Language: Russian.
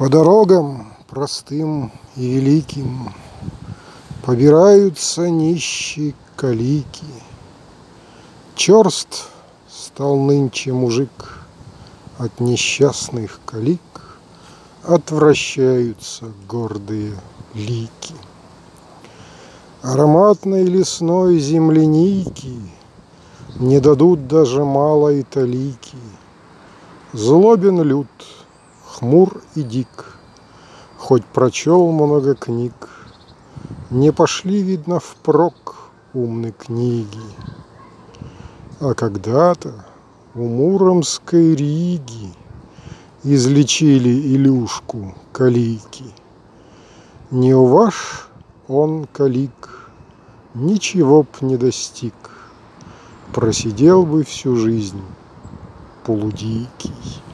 По дорогам простым и великим Побираются нищие калики. Черст стал нынче мужик, От несчастных калик Отвращаются гордые лики. Ароматной лесной земляники Не дадут даже малой талики. Злобен люд, хмур и дик, Хоть прочел много книг, Не пошли, видно, впрок умны книги. А когда-то у Муромской Риги Излечили Илюшку калики. Не уваж он, калик, ничего б не достиг, Просидел бы всю жизнь полудикий.